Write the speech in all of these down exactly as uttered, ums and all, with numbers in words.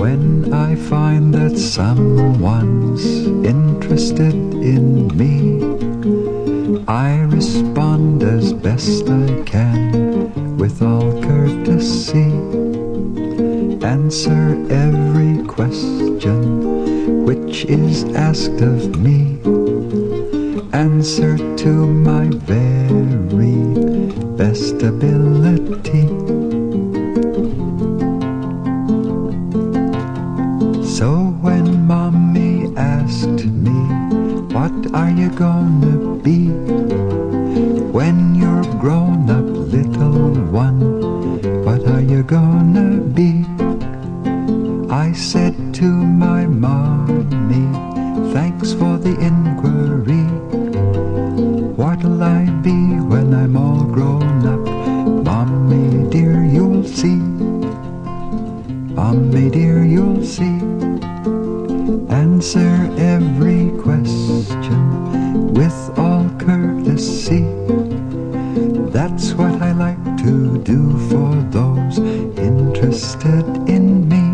When I find that someone's interested in me, I respond as best I can with all courtesy. Answer every question which is asked of me. Answer to my very best ability. So when Mommy asked me, what are you gonna be when you're grown up, little one? What are you gonna be? I said to my mommy, thanks for the inquiry. What'll I be when I'm all grown up? Mommy dear, you'll see. Mommy dear, you'll see. Answer every question with all courtesy. That's what I like to do for those interested in me.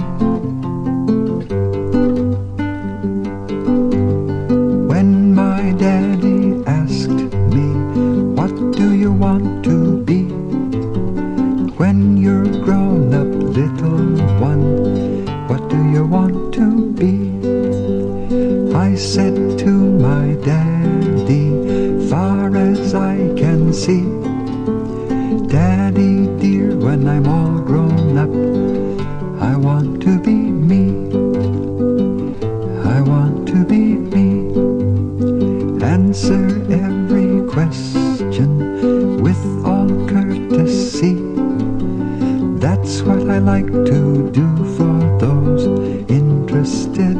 When my daddy asked me, what do you want to be when you're grown up, little one? What do you want to be? I said to my daddy, far as I can see, Daddy dear, when I'm all grown up, I want to be me. I want to be me. Answer every question with all courtesy. That's what I like to do for those interested